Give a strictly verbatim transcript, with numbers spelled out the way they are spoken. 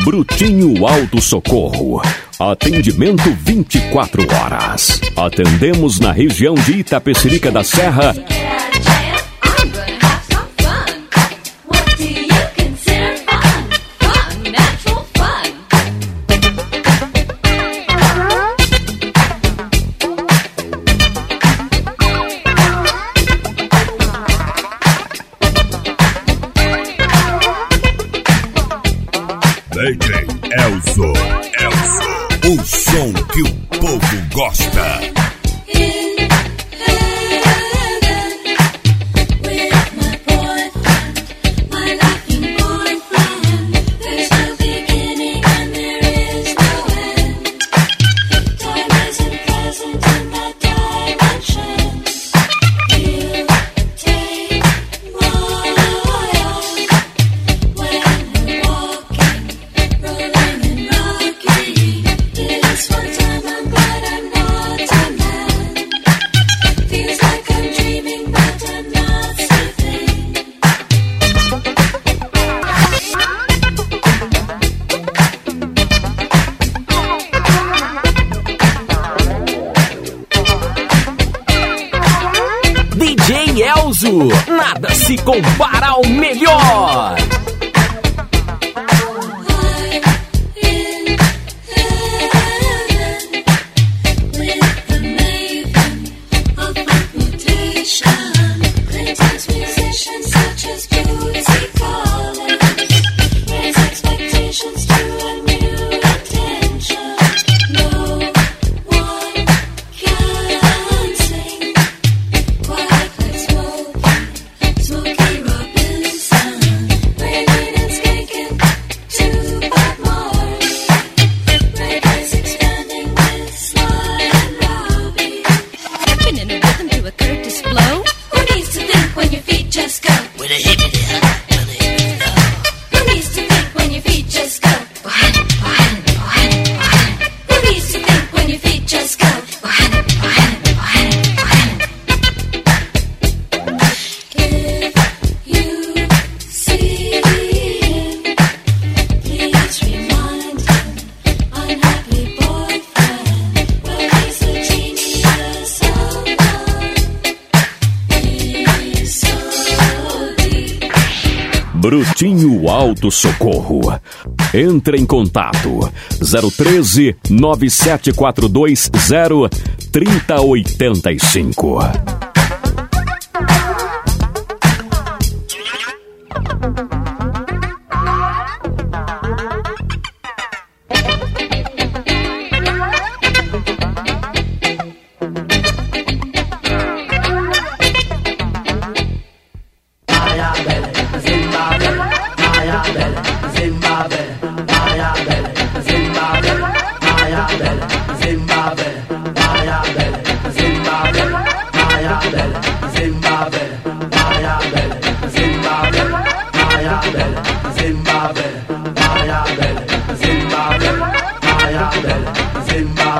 Brutinho Auto Socorro. Atendimento vinte e quatro horas. Atendemos na região de Itapecerica da Serra. D J Elzo, Elzo, o som que o povo gosta. D J Elzo, nada se compara ao melhor. Brutinho Auto Socorro. Entre em contato zero treze, nove sete quatro dois zero, três zero oito cinco. Zimbabwe, Zimbabwe, Zimbabwe,